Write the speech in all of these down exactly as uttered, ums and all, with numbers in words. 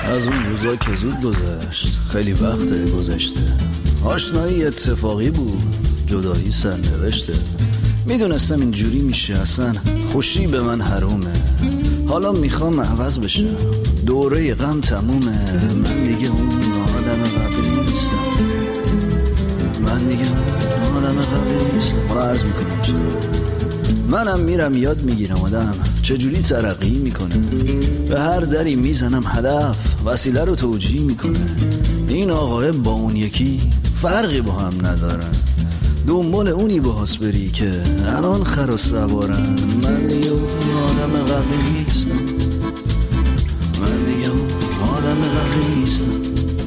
از اون روزا که زود گذشت، خیلی وقت گذشته. آشنایی اتفاقی بود، جدایی سرنوشته. میدونستم اینجوری میشه، اصلا خوشی به من حرومه. حالا میخوام عوض بشم، دوره غم تمومه. من دیگه اون آدم قبلی نیستم، من دیگه اون آدم قبلی نیستم. حالا عرض میکنم چرا. منم میرم یاد میگیرم آدم چجوری ترقی میکنه. به هر دری میزنم هدف وسیله رو توجیه میکنه. این آقای با اون یکی فرقی با هم ندارن، دنبال اونی باهاس بری که الان خر و سوارن. من دیگه اون آدم قبلی نیستم، من دیگه اون آدم قبلی نیستم.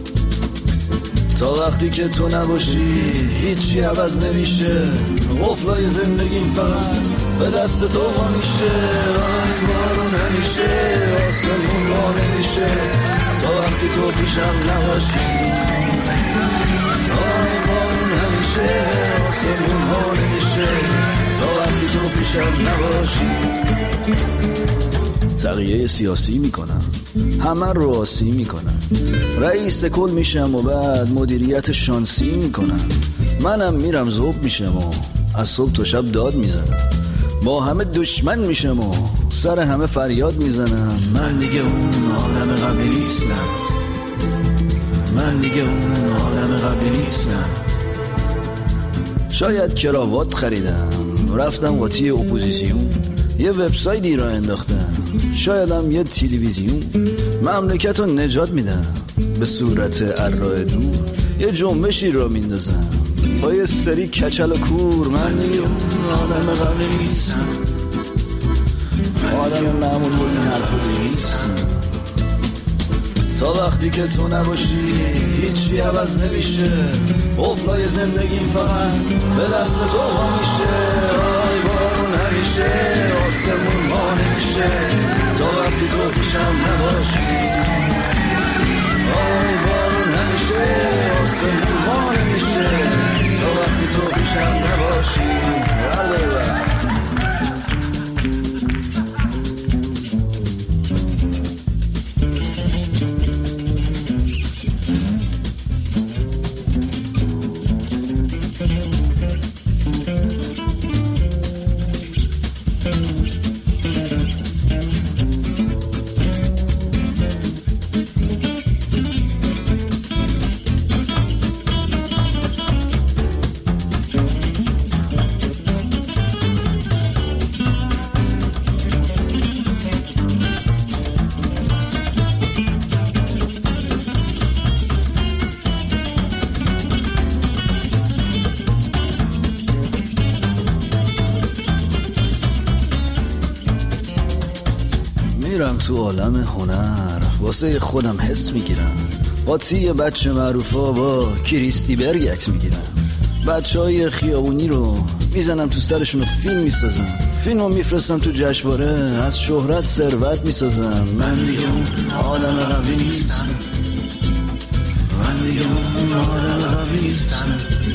تا وقتی که تو نباشی هیچی عوض نمیشه. قفلای زندگیم فقط به دست تو وا میشه. آی بارون همیشه آسمون وا نمیشه تا وقتی تو پیشم نباشی. آی بارون همیشه آسمون وا نمیشه تا وقتی تو پیشم نباشی. تغییه سیاسی میکنم، همه رو آسی میکنم. رئیس کل میشم و بعد مدیریت شانسی میکنم. منم میرم ذوب میشم و از صبح تا شب داد میزنم. با همه دشمن میشم و سر همه فریاد میزنم. من دیگه اون آدم قبلی نیستم، من دیگه اون آدم قبلی نیستم. شاید کراوات خریدم، رفتم قاطی اپوزیسیون، یه وبسایتی را انداختم. شایدم یه تلویزیون مملکت رو نجات میدم. به صورت ارائه دور یه جنبشی را میندازم با یه سری کچل و کور. من دیگه اون آدم قبلی نیستم، آدم معمول بود این حرف رو نیستم. تا وقتی که تو نباشی هیچی عوض نمیشه. قفلای زندگیم فقط به دست تو وا میشه. آی بارون همیشه آسمون وا نمیشه تا وقتی تو پیشم نباشی. آی بارون همیشه آسمون وا نمیشه تا وقتی تو پیشم نباشی. برداره میرم تو عالم هنر، واسه خودم حس میگیرم. قاطی بچه معروفا با کریستی برگ عکس میگیرم. بچه های خیابونی رو میزنم تو سرشون و فیلم میسازم. فیلم رو میفرستم تو جشنواره، از شهرت ثروت میسازم. من دیگه اون آدم قبلی نیستم، من دیگه اون آدم قبلی نیستم.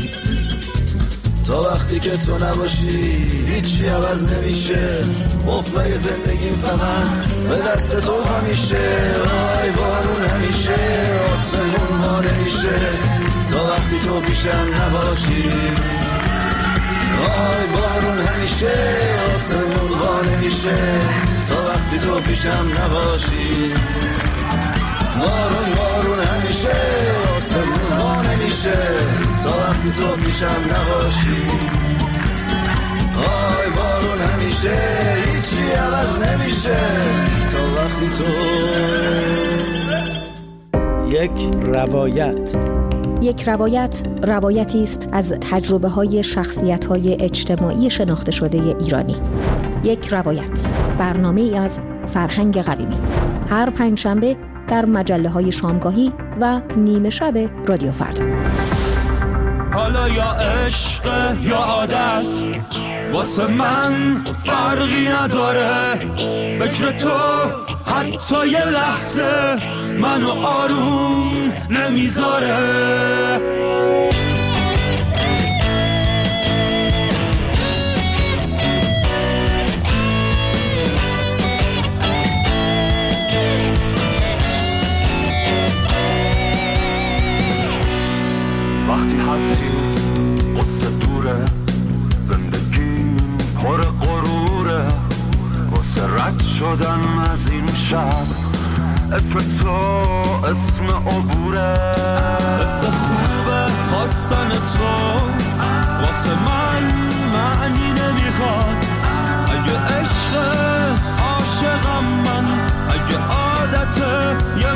تا وقتی که تو نباشی هیچی عوض نمیشه. قفلای زندگیم فقط به دست تو همیشه. آی بارون همیشه آسمون وا نمیشه تا وقتی تو پیشم نباشی. آی بارون همیشه آسمون وا نمیشه تا وقتی تو پیشم نباشی. بارون بارون همیشه آسمون وا نمیشه تا وقتی تو پیشم نباشی. آی بارون همیشه هیچی عوض نمیشه تا وقتی تو. یک روایت. یک روایت روایتی است از تجربه های شخصیت های اجتماعی شناخته شده ایرانی. یک روایت، برنامه ای از فرهنگ قویمی، هر پنجشنبه در مجله های شامگاهی و نیمه شب رادیو فردا. حالا یا عشق یا عادت واسه من فرقی نداره. فکر تو حتی یه لحظه منو آروم نمیذاره. وقتی هستی قصه دوره، زندگی پر غروره، واسه رد شدن از این شب اسم تو اسم عبوره. قصه خوبه خواستن تو واسه من معنی نمیخواد. اگه عشق عاشقم من، اگه عادت یه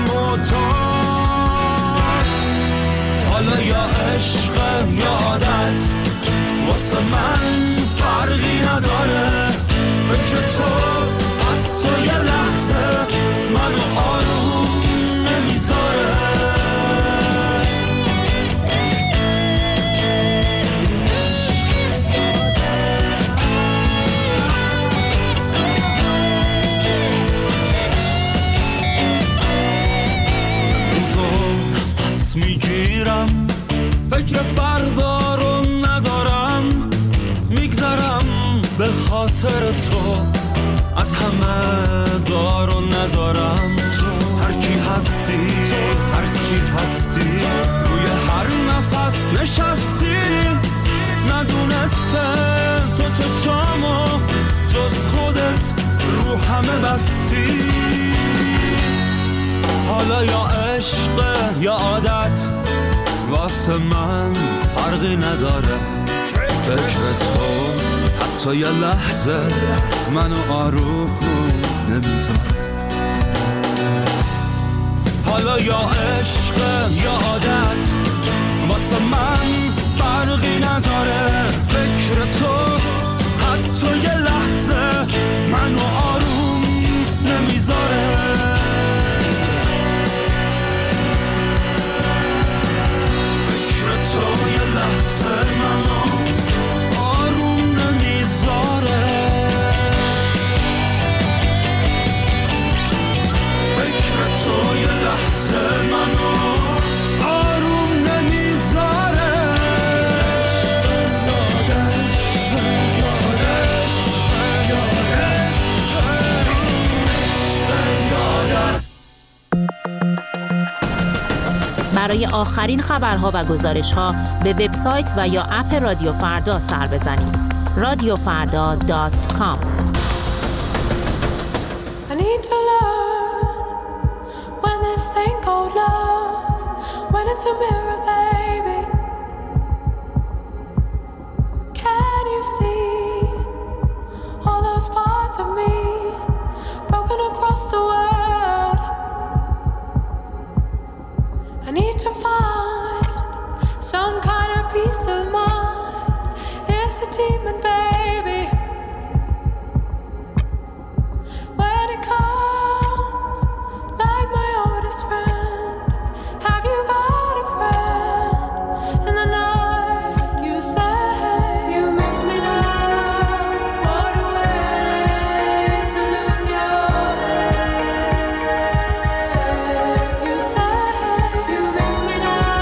معتاد، حالا یا عشق یا عادت واسه من فرقی نداره. فکر تو حتی یه لحظه منو آروم نمیذاره. میگیرم فکر فردا رو ندارم، میگذرم به خاطر تو، از همه دار و ندارم. تو هر کی هستی، هر کی هستی، روی هر نفس نشستی، ندونسته تو چشامو جز خودت رو همه بستی. حالا یا عشق یا عادت واسه من فرقی نداره. فکر تو حتی یه لحظه منو آروم نمیذاره. حالا یا عشق یا عادت واسه من فرقی نداره. فکر تو حتی یه لحظه منو آروم نمیذاره. تو یه لحظه منو آروم نمیذاره. فکر تو یه لحظه منو آروم نمیذاره. یادت یادت یادت. برای آخرین خبرها و گزارش‌ها به وبسایت و یا اپ رادیو فردا سر بزنید. رادیو فردا دات کام. I need to learn when this thing called love, when it's a mirror, baby. Can you see all those parts of me broken across the world? I need to find some kind of peace of mind. It's a demon, baby. When it comes like my oldest friend, have you got a friend? In the night you say you miss me now. What a way to lose your head. You say you miss me now.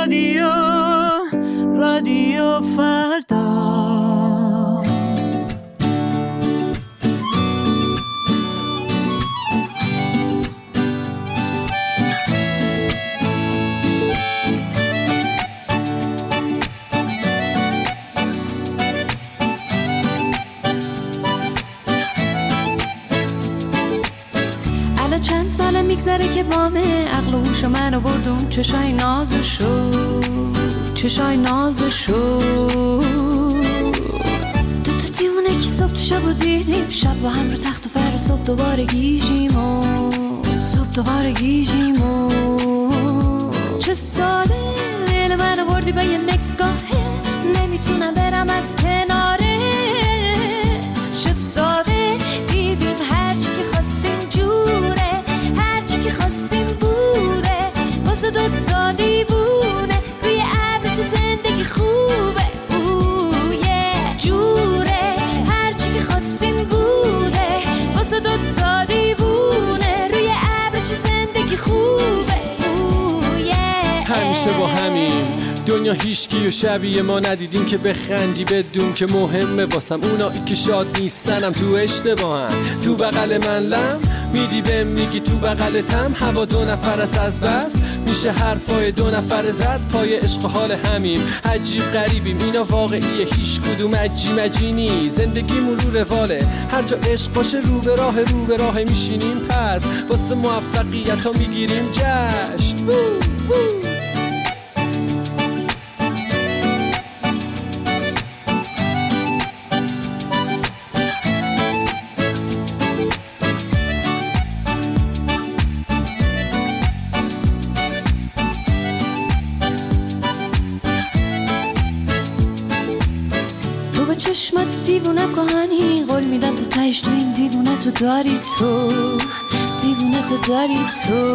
رادیو رادیو فردا. چند ساله میگذره که وامه عقل و هوش منو بردم چشای نازشو چشای نازشو دو تا دیوونه که صبح تو شب دیدیم شب با هم رو تخت و فر صبح دوباره گیجیم و صبح دوباره گیجیم و چه ساله دل منو بردی با یه نگاهه نمیتونم برم از کنارت چه ساده دیدیم هرچی که خواستیم جوره هرچی که خواستیم بوده واسه دوتا دیوونه روی ابر چه زندگی خوبه اوه جوره هرچی که خواستیم بوده واسه دوتا دیوونه روی ابر چه زندگی خوبه اوه همیشه با همین دنیا هیچکی و شبیه ما ندیدیم که بخندی بدون که مهمه واسم اونایی که شاد نیستنم تو اشتباهن تو بغل من لم میدی بهم میگی تو بغلتم هوا دو نفر است از بس میشه حرفای دو نفر زد پای عشق حال همیم عجیب غریبیم اینا واقعیه هیچ کدوم عجیب مجینی زندگیمون رو رواله هر جا عشق باشه رو به راه رو به راه میشینیم پس واسه موفقیت ها میگیریم جشن وو وو. چشمت دیوونه کهانی قول میدم تو تهش تو این دیوونه تو داری تو دیوونه تو داری تو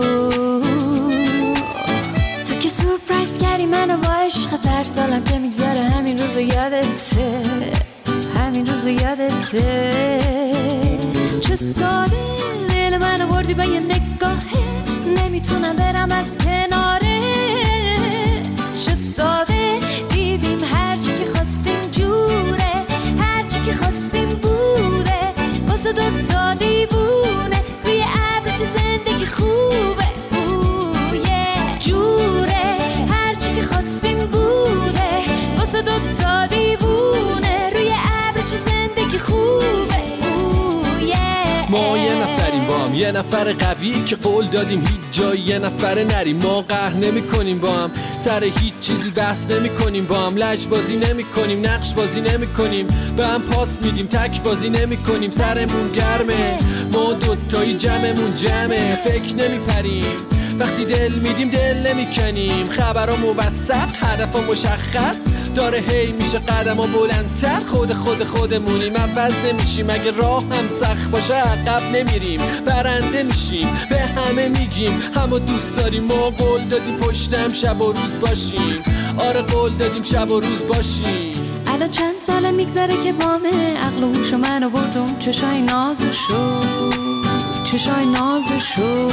تو که سورپرایز کردی منو با عشق هر سالم که میگذره همین روزو یادته همین روزو یادته چه ساده دل منو بردی با یه نگاهه نمیتونم برم از کنارت چه ساده دیدیم هرچی که خواستیم جوره که خواستیم بوده واسه دوتا دیوونه روی ابر چه زندگی خوبه اوه جوره هرچی که خواستیم بوده واسه دوتا دیوونه روی ابر چه زندگی خوبه اوه ما یه نفریم با هم یه نفر قوی که قول دادیم هیچ جایی یه نفر نریم ما قهر نمی کنیم با هم سر هیچ چیزی بحث نمی کنیم با هم لج بازی نمی کنیم نقش بازی نمی کنیم به هم پاس میدیم تک بازی نمی کنیم سرمون گرمه ما دوتایی جمعمون جمعه فکر نمی پریم وقتی دل میدیم دل نمی کنیم خبرها موثق هدفها مشخص داره هی میشه قدم ها بلندتر خود خود خودمونیم عوض نمیشیم اگه راه هم سخت باشه عقب نمیریم برنده میشیم به همه میگیم همو دوست داریم ما قول دادیم پشتم شب و روز باشیم آره قول دادیم شب و روز باشیم الان چند ساله میگذره که وامه عقل و هوش منو بردم چشای نازشو چشای نازشو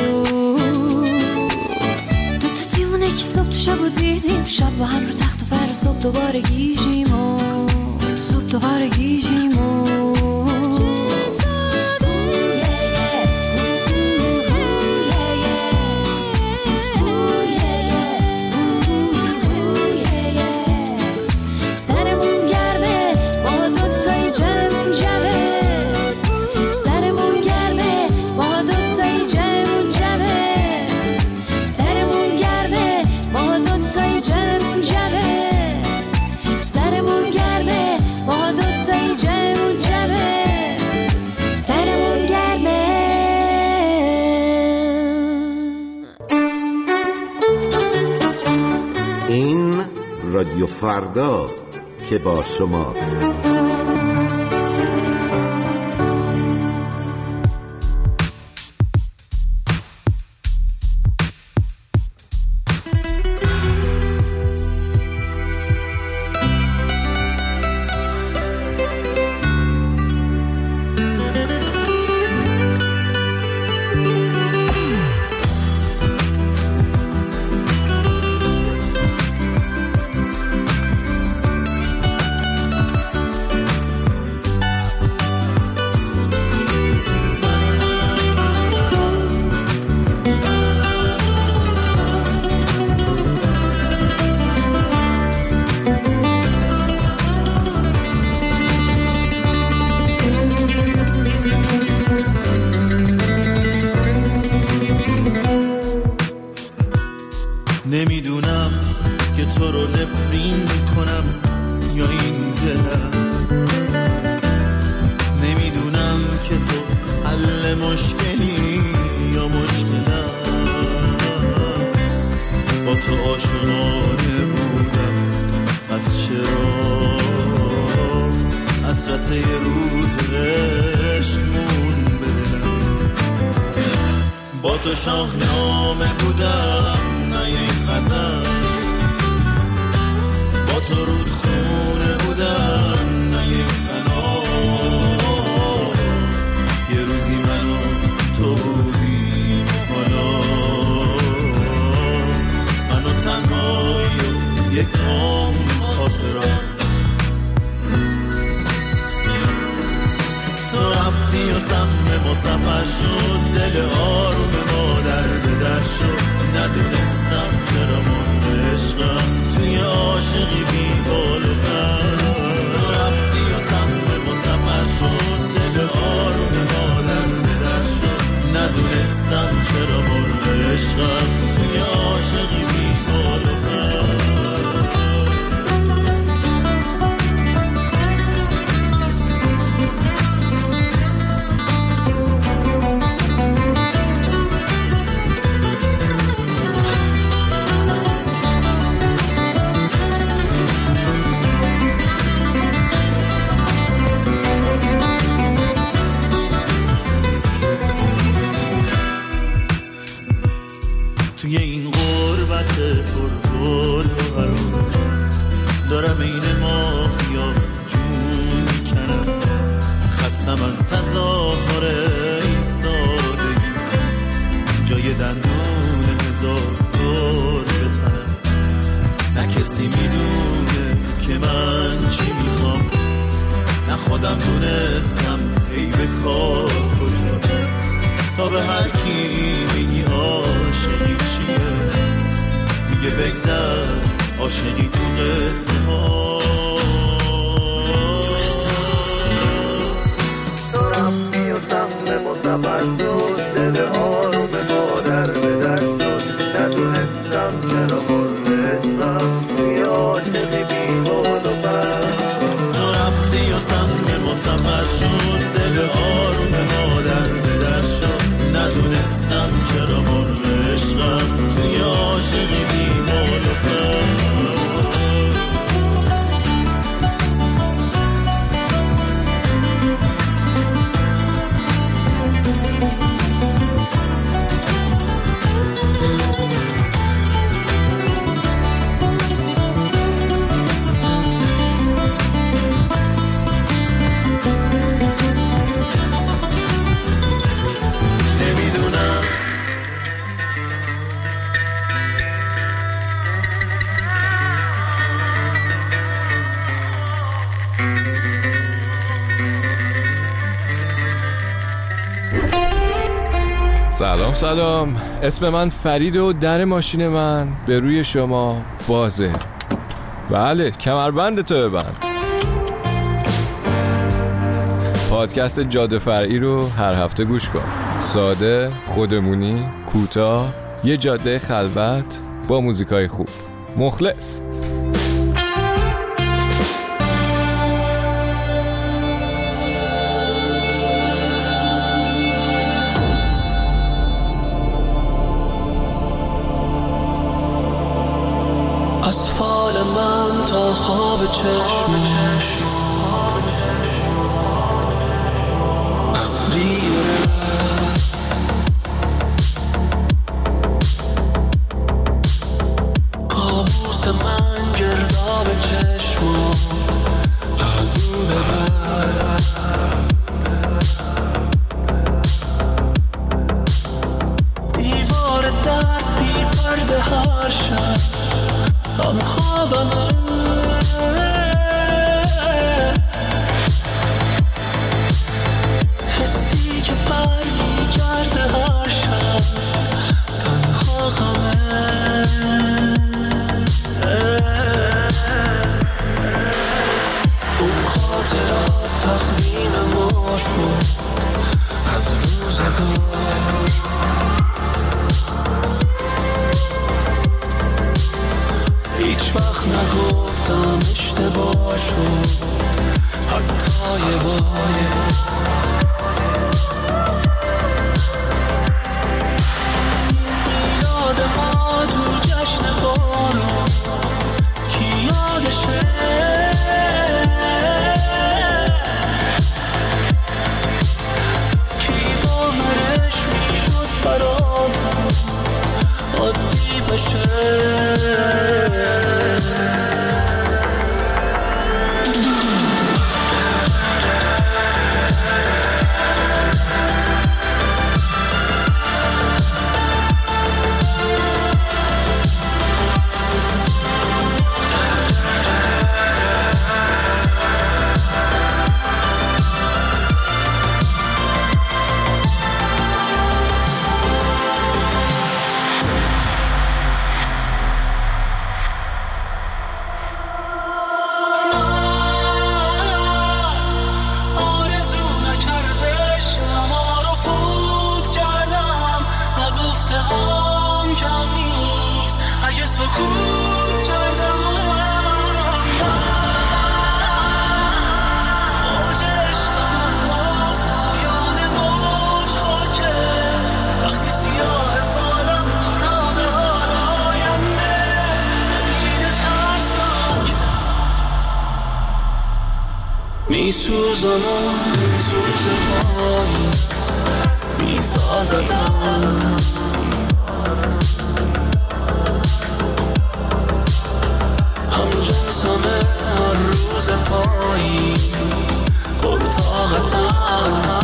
دو تا دیوونه که صبح تو شب دیدیم شب با هم رو تخت و فر صبح دوباره گیجیم و صبح دوباره گیجیم و رادیو فرداست که با شماست. نمیدونم که تو رو نفرین میکنم یا این دلم، نمیدونم که تو حل مشکلی یا مشکلم. با تو عاشقانه بودم، از چرا حسرت یه روز عشقمون بدلم. با تو شاهنامه بودم نه یک غزل، با تو رودخونه بودم نه یک قنات. یه روزی من و تو بودیم حالا من و تنهایی و یک عام خاطرات. تو رفتی و سهم ما سفر شد، دل آروم ما در به در شد. ندونستم چرا من عشقم توی عاشقی بی بال و پر. تو رفتی و سهم ما سفر شد، دل آروم ما در به در شد. ندونستم چرا من عشقم توی عاشقی بی بال و پر. توی این غربت پرگل و حراج دارم این ماهیا جون میکنم. خستم از تظاهر ایستادگی، جای دندون هزار دور به تنم. نه کسی میدونه که من چی میخوام، نه خودم دونستم ای به کار کجاست. تا به هر کی میگی عاشقی چیه، میگه بگذر عاشقی تو قصه ها. تو رفتی و سهم مصفر شد، دل آروم ما در به در شد. ندونستم چرا مرمشتم توی عاشقی بی بال و پر. تو رفتی و سهم مصفر شد، دل آروم ما در به در شد. ندونستم چرا مرغ عشقم توی عاشقی بی بال و پر. سلام سلام، اسم من فرید و در ماشین من به روی شما بازه. بله، کمربند تو ببند. پادکست جاده فرعی رو هر هفته گوش کن. ساده، خودمونی، کوتاه، یه جاده خلوت با موزیکای خوب. مخلص. از فال من تا خواب چشمت ابریه، کابوس من گرداب چشمت از این به بعد. دیوار درد بی پرده هر شب هم خوابمه، حسی که بر میگرده هر شب تنها غمه. اون خاطرات تقویم ما شد از روزگار. هیچ وقت نگفتم اشتباه شد حتی یه بار. میلاد ما تو جشن بارون کی یادشه، کی باورش میشد برامون عادی بشه. سکوت کردم موج عشقم اما پایان موج خاکه. وقتی سیاه فالم خراب حال آینده ندیده ترسناک میسوزم این سوز پاییز میسازتم. همه هر روز پاییز پرطاقتم.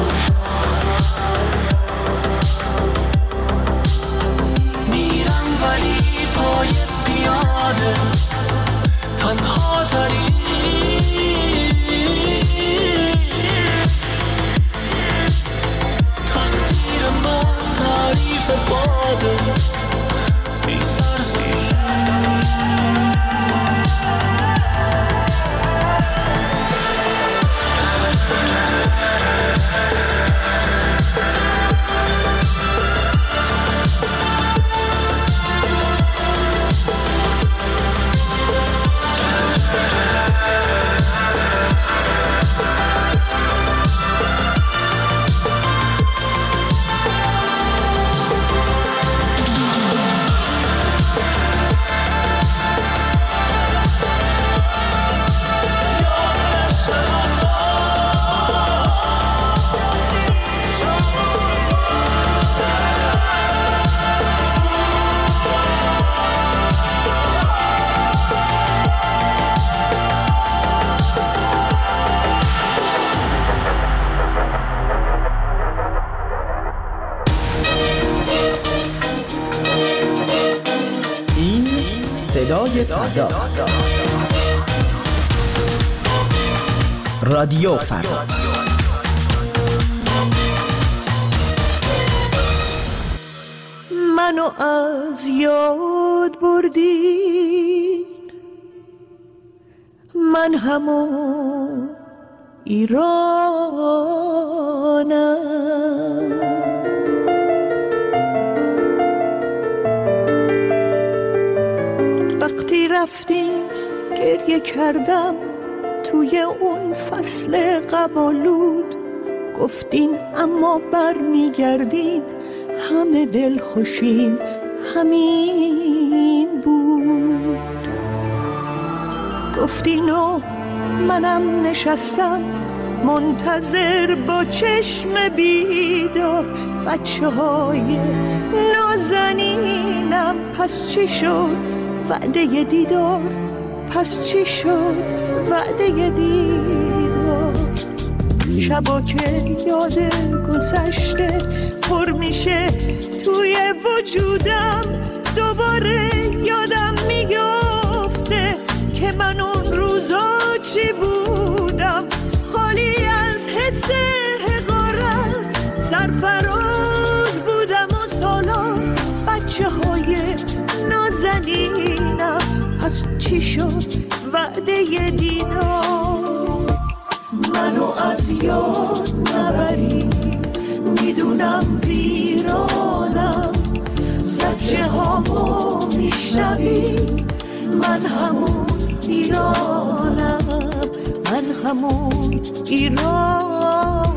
میرم ولی پای پیاده تنها تری تقدیر من تعریف باده بی سرزی. صدای فردا، رادیو فردا. منو از یاد بردی، من همون ایرانم. وقتی رفتیم گریه کردم توی اون فصل قبالود. گفتیم اما بر میگردیم همه دل خوشیم همین بود. گفتین و منم نشستم منتظر با چشم بیدار. بچه های نازنینم پس چی شد وعده دیدار، پس چی شد وعده دیدار. شبا که یاد گذشته پر میشه توی وجودم، دوباره یادم میگفته که من اون روزا چی بودم. خالی از حس حقارت سرفراز بودم و سالان. بچه های نازنینم پس چی شد وعده دیدار. منو از یاد نبری، میدونم ویرانم. زجه هامو میشنوی من همون ایرانم، من همون ایرانم.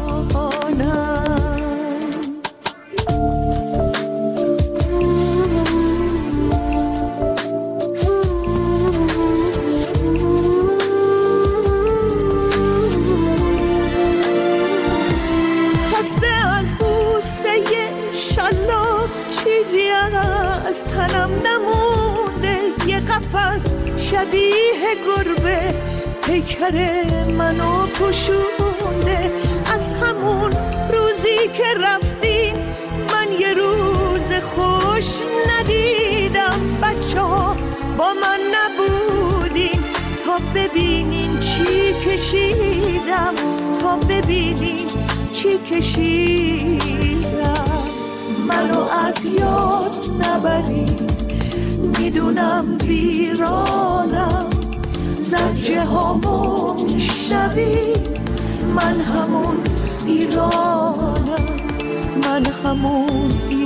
چیزی از تنم نمونده، یه قفس شبیه گربه پیکر منو پوشونده. از همون روزی که رفتیم من یه روز خوش ندیدم. بچه ها با من نبودین تا ببینین چی کشیدم، تا ببینین چی کشیدم. منو از یاد نبری، میدونم ویرانم، زجه هامو میشنوی. من همون ایرانم، من همون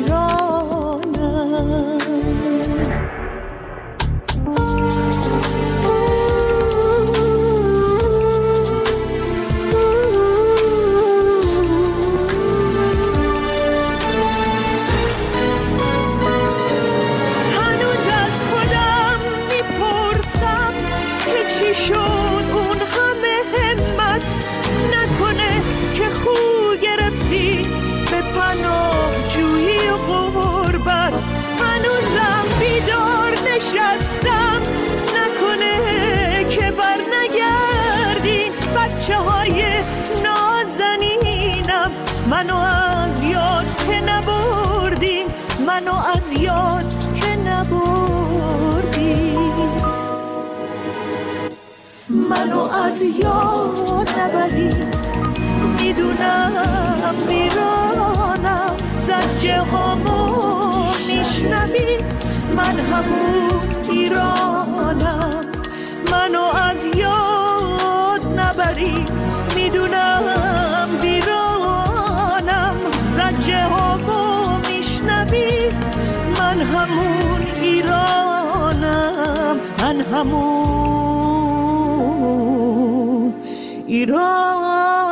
ایرانم. نشستم نکنه که بر نگردین. بچه های نازنینم منو از یاد که نبردین، منو از یاد که نبردین. منو از یاد نبرین، میدونم میرانم، زجه هامو میشنوین. من همون ایرانم، منو از یاد نبری، میدونم ویرانم، زجه هامو میشنوی. من همون ایرانم، من همون ایرانم.